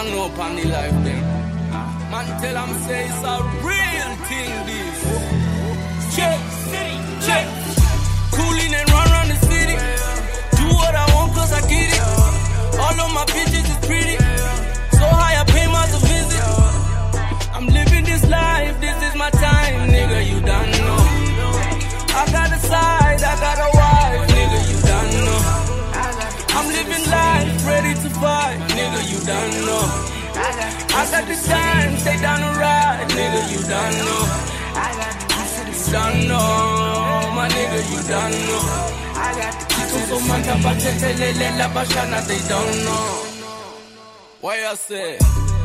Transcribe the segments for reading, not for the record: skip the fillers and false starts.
don't know upon the life them. Man tell them say it's a real thing this. Check, check. Coolin' and run the city. Do what I want cause I get it. All of my bitches is pretty. So high I pay my visit. I'm living this life, this is my time, nigga, you don't know. I got a side, I got a wife, nigga, you don't know. I'm living life, ready to fight, nigga, you don't know. I got the time, stay down the ride, nigga, you don't know. You don't know, my nigga, you don't know. So much about they don't know. Why I say?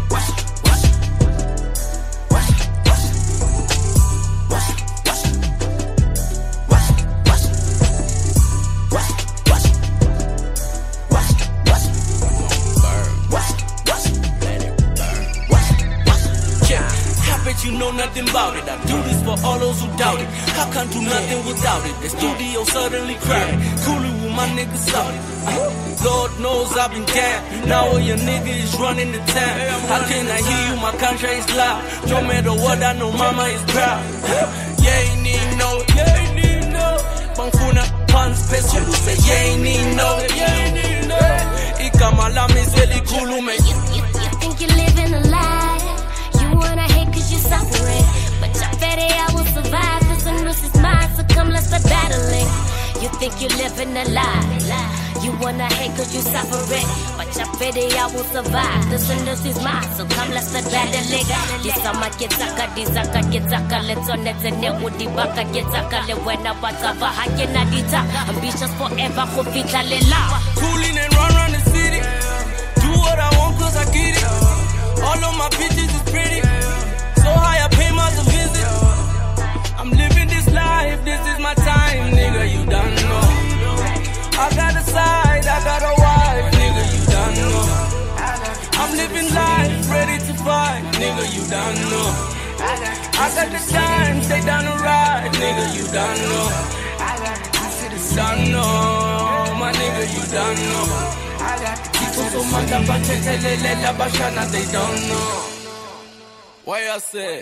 You know nothing about it. I do this for all those who doubt it. I can't do nothing without it. The studio suddenly crowded. Coolin' with my niggas out it. Lord knows I've been down. Now all your niggas is running the town. How can I hear you? My contract is loud. No matter what, I know mama is proud. Yeah, ain't need no. Yeah, ain't need no. Bangfuna pan special. Say yeah, ain't need no. Yeah, ain't need no. Ikamala is really cool, man. You think you're living a lie. You wanna hate cause you're suffering, but I bet I will survive. This news is mine, so come let's start battling. You think you're living a lie. You wanna hate cause you're suffering, but I bet I will survive. This news is mine, so come let's start battling. Disama kitaka, dizaka kitaka, let's on it and it would debaka kitaka, lewena batava, hakena dita. Ambitious forever, kufita lela. Coolin' and run the city. Do what I want cause I get it. All of my bitches is pretty. So high I pay my visit. I'm living this life, this is my time, nigga, you don't know. I got a side, I got a wife, nigga, you don't know. I'm living life, ready to fight, nigga, you don't know. I got the time, stay down the ride, nigga, you don't know. You don't know, my nigga, you don't know. So much about they don't know. Why I say?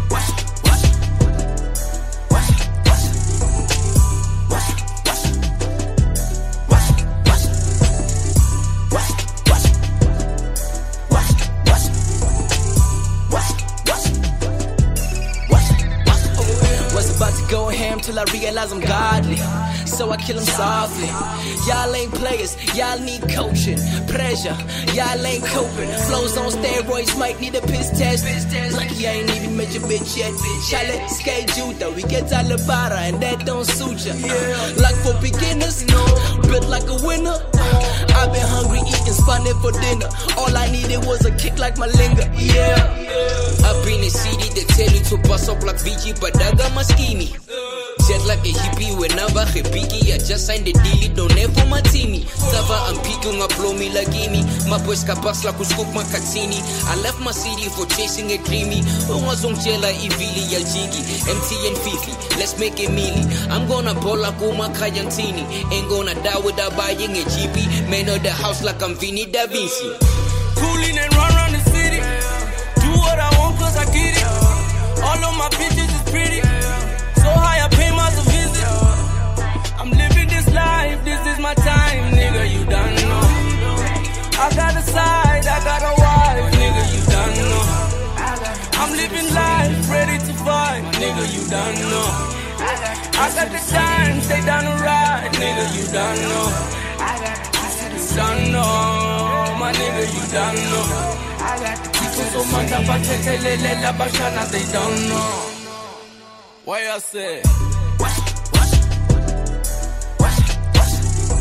Was about to go ham till I realize I'm godly. So I kill them softly. Y'all ain't players, y'all need coaching. Pressure, y'all ain't coping. Flows on steroids, might need a piss test. Lucky I ain't even met your bitch yet. Chale, schedule though, we get Alabara and that don't suit ya. Like for beginners, no, built like a winner. I've been hungry, eating spotted for dinner. All I needed was a kick like Malinga, I've been in city, they tell you to bust up like VG, but I got my skinny. Jet like a hippie whenever I picky. I just signed the deal, don't ever my teamy. Sava, I'm picking up, blow me like gimme. My boys kapas like scoop my katini. I left my city for chasing a creamy. Was on Jella, Ivili, Yaljigi, MT and Fifi. Let's make a mealy. I'm gonna ball like Uma Kayantini. Ain't gonna die without buying a GP. Man of the house like I'm Vinny Da Vinci. Coolin' and run the city. Do what I want cause I get it. All of my bitches is pretty. So high I pay my visit. I'm living this life, this is my time, nigga, you don't know. I got a side, I got a wife, nigga, you don't know. I'm living life, ready to fight, nigga, you don't know. I got the time, stay down the ride, nigga, you don't know. You don't know, my nigga, you don't know. So much about they don't know. Why I say?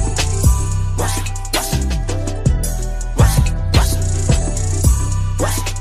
What?